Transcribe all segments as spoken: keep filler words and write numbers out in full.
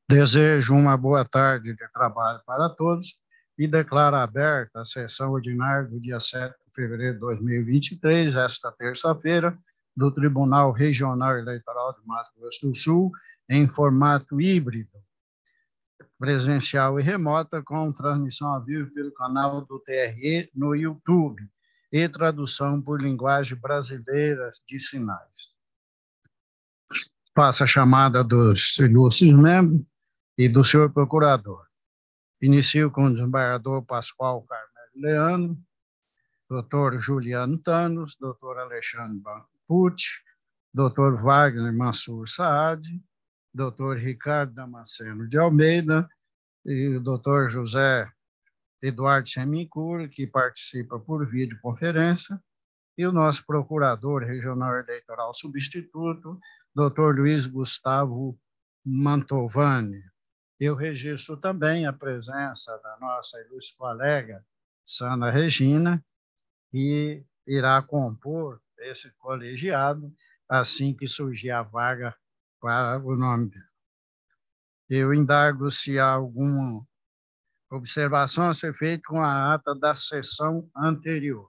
Desejo uma boa tarde de trabalho para todos e declaro aberta a sessão ordinária do dia sete de fevereiro de dois mil e vinte e três, esta terça-feira, do Tribunal Regional Eleitoral de Mato Grosso do Sul, em formato híbrido, presencial e remota, com transmissão ao vivo pelo canal do T R E no YouTube e tradução por linguagem brasileira de sinais. Faço a chamada dos ilustres membros e do senhor procurador. Inicio com o desembargador Pascoal Carmelo Leandro, doutor Juliano Thanos, doutor Alexandre Pucci, doutor Wagner Mansur Saad, doutor Ricardo Damasceno de Almeida e o doutor José Eduardo Semincura, que participa por videoconferência, e o nosso procurador regional eleitoral substituto, doutor Luiz Gustavo Mantovani. Eu registro também a presença da nossa ilustre colega Sana Regina, que irá compor esse colegiado assim que surgir a vaga para o nome dele. Eu indago se há alguma observação a ser feita com a ata da sessão anterior.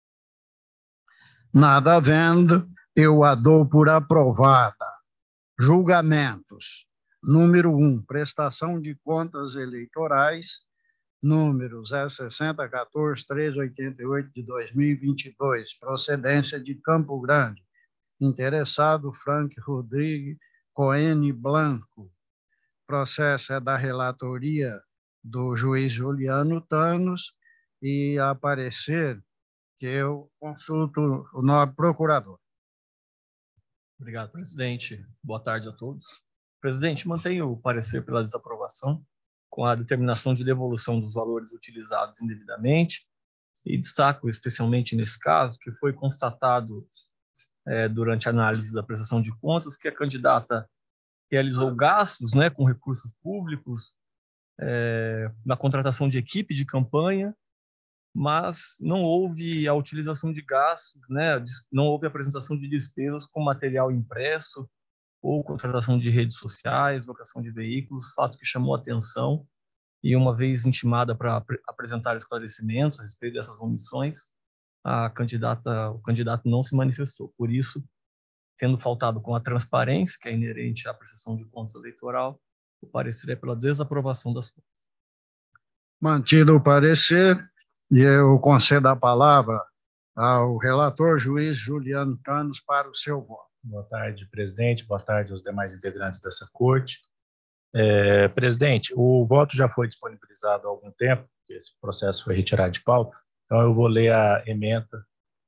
Nada havendo, eu a dou por aprovada. Julgamentos. Número um, prestação de contas eleitorais, número zero sessenta, quatorze, trezentos e oitenta e oito de dois mil e vinte e dois, procedência de Campo Grande. Interessado, Frank Rodrigues Coene Blanco. Processo é da relatoria do juiz Juliano Thanos e a parecer que eu consulto o nobre procurador. Obrigado, presidente. Boa tarde a todos. Presidente, mantenho o parecer pela desaprovação com a determinação de devolução dos valores utilizados indevidamente e destaco especialmente nesse caso que foi constatado é, durante a análise da prestação de contas que a candidata realizou gastos, né, com recursos públicos é, na contratação de equipe de campanha, mas não houve a utilização de gastos, né, não houve a apresentação de despesas com material impresso ou contratação de redes sociais, locação de veículos, fato que chamou a atenção e uma vez intimada para ap apresentar esclarecimentos a respeito dessas omissões, a candidata, o candidato não se manifestou. Por isso, tendo faltado com a transparência, que é inerente à prestação de contas eleitoral, o parecer é pela desaprovação das contas. Mantido o parecer, e eu concedo a palavra ao relator juiz Juliano Thanos para o seu voto. Boa tarde, presidente. Boa tarde aos demais integrantes dessa corte. É, presidente, o voto já foi disponibilizado há algum tempo, esse processo foi retirado de pauta, então eu vou ler a ementa.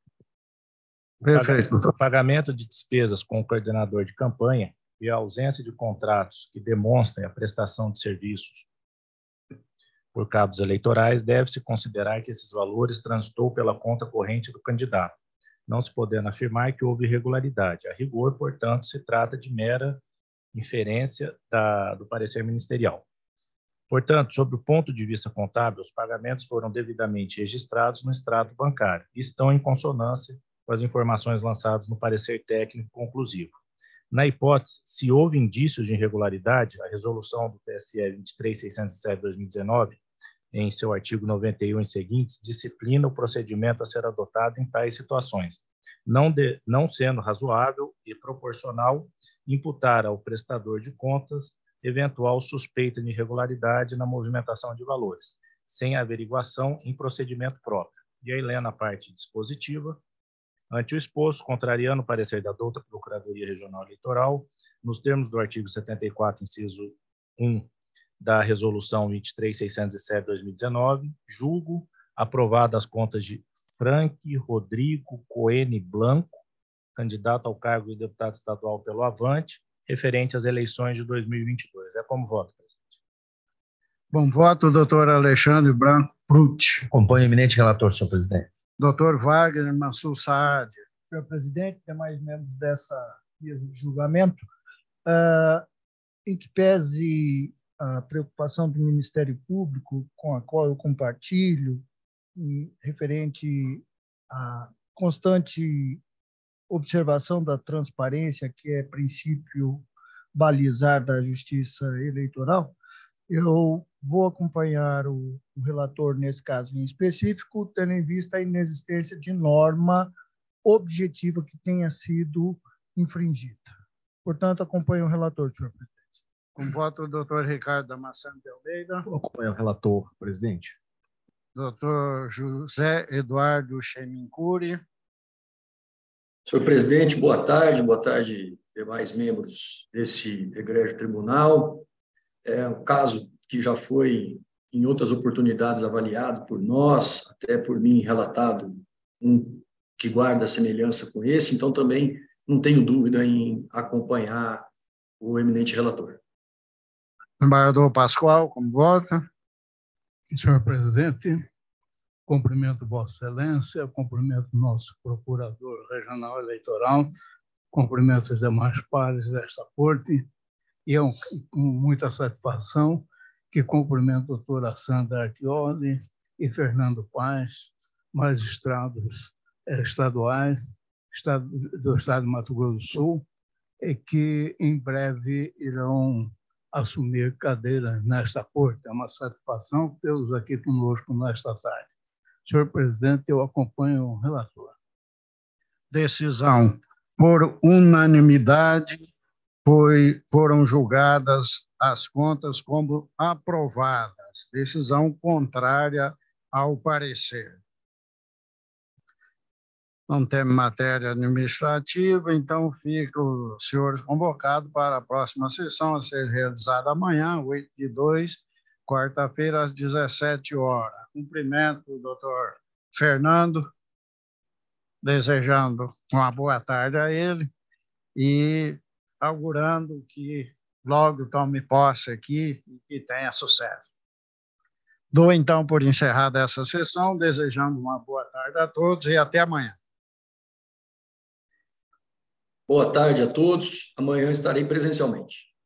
Perfeito. O pagamento de despesas com o coordenador de campanha e a ausência de contratos que demonstrem a prestação de serviços por cabos eleitorais, deve-se considerar que esses valores transitou pela conta corrente do candidato, não se podendo afirmar que houve irregularidade. A rigor, portanto, se trata de mera inferência da, do parecer ministerial. Portanto, sob o ponto de vista contábil, os pagamentos foram devidamente registrados no extrato bancário e estão em consonância com as informações lançadas no parecer técnico conclusivo. Na hipótese, se houve indícios de irregularidade, a resolução do T S E vinte e três mil seiscentos e sete de dois mil e dezenove, em seu artigo noventa e um e seguintes, disciplina o procedimento a ser adotado em tais situações, não, de, não sendo razoável e proporcional imputar ao prestador de contas eventual suspeita de irregularidade na movimentação de valores, sem averiguação em procedimento próprio. E aí, lendo a parte dispositiva, ante o exposto, contrariando o parecer da douta Procuradoria Regional Eleitoral, nos termos do artigo setenta e quatro, inciso um, da Resolução vinte e três mil seiscentos e sete de dois mil e dezenove, julgo aprovadas as contas de Frank Rodrigo Coene Blanco, candidato ao cargo de deputado estadual pelo Avante, referente às eleições de dois mil e vinte e dois. É como voto, presidente. Bom voto, doutor Alexandre Branco Pucci. Acompanho o eminente relator, senhor presidente. Doutor Wagner Mansur Saad. Senhor presidente, demais membros dessa mesa de julgamento, uh, em que pese a preocupação do Ministério Público, com a qual eu compartilho, e referente à constante observação da transparência, que é princípio balizar da Justiça Eleitoral, eu vou acompanhar o, o relator nesse caso em específico, tendo em vista a inexistência de norma objetiva que tenha sido infringida. Portanto, acompanho o relator, senhor presidente. Com voto, o doutor Ricardo Damasceno de Almeida. Vou acompanhar o relator, presidente. Doutor José Eduardo Chemincuri. Senhor presidente, boa tarde, boa tarde, demais membros desse egrégio tribunal. É um caso que já foi, em outras oportunidades, avaliado por nós, até por mim relatado, um que guarda semelhança com esse, então também não tenho dúvida em acompanhar o eminente relator. Embargador Pascoal, como vota? Senhor presidente, cumprimento Vossa Excelência, cumprimento nosso procurador regional eleitoral, cumprimento os demais pares desta corte, e é um, com muita satisfação que cumprimento a doutora Sandra Artioli e Fernando Paes, magistrados estaduais estado, do Estado de Mato Grosso do Sul, e que em breve irão assumir cadeira nesta corte. É uma satisfação tê-los aqui conosco nesta tarde. Senhor presidente, eu acompanho o relator. Decisão por unanimidade, foi, foram julgadas as contas como aprovadas. Decisão contrária ao parecer. Não tem matéria administrativa, então fica o senhor convocado para a próxima sessão a ser realizada amanhã, oito de dois, quarta-feira, às dezessete horas. Cumprimento o doutor Fernando, desejando uma boa tarde a ele e augurando que logo tome posse aqui e que tenha sucesso. Dou, então, por encerrada essa sessão, desejando uma boa tarde a todos e até amanhã. Boa tarde a todos. Amanhã estarei presencialmente.